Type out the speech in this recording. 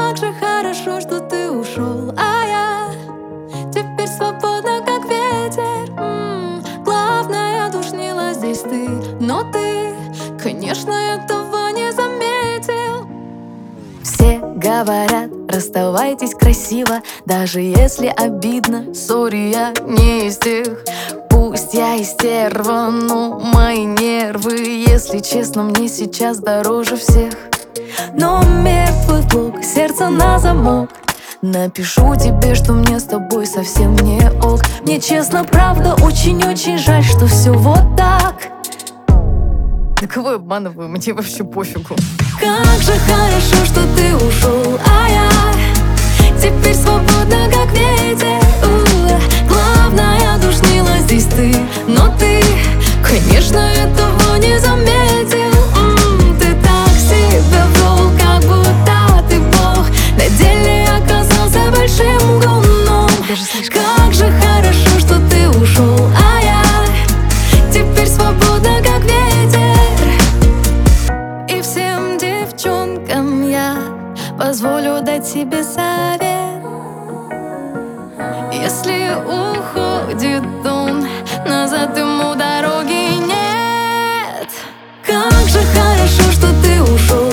Как же хорошо, что ты ушел, а я теперь свободна, как ветер. Главное, душнила здесь ты, но ты, конечно, этого не заметил. Все говорят, расставайтесь красиво, даже если обидно. Сори, я не из тех. Пусть я и стерва, но мои нервы, если честно, мне сейчас дороже всех. Но мертвый блок, сердце на замок. Напишу тебе, что мне с тобой совсем не ок. Мне честно, правда, очень-очень жаль, что все вот так. Да кого я обманываю? Мне вообще пофигу. Как же хорошо, что ты ушел, а я теперь свободна, как ветер. Главное, душнила здесь ты, но ты, конечно, этого не заметил. Ты так себя вел, как будто ты бог. На деле оказался большим говном. Как же хорошо, что ты ушел, а я теперь свободна, как ветер. И всем девчонкам я позволю дать себе совет. Если уходит он, назад ему дороги нет. Как же хорошо, что ты ушел,